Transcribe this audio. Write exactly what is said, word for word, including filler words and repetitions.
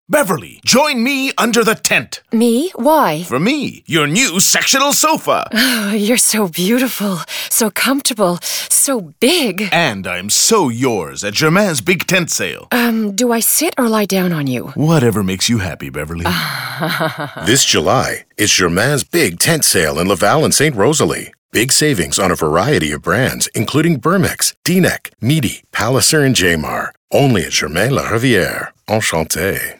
Beverly, join me under the tent. Me? Why? For me, your new sectional sofa. Oh, you're so beautiful, so comfortable, so big. And I'm so yours at Germain's big tent sale. Um, do I sit or lie down on you? Whatever makes you happy, Beverly. This July, it's Germain's big tent sale in Laval and Saint Rosalie. Big savings on a variety of brands, including Burmex, D-Neck, Meaty, Palliser, and Jamar. Only at Germain La Rivière. Enchanté.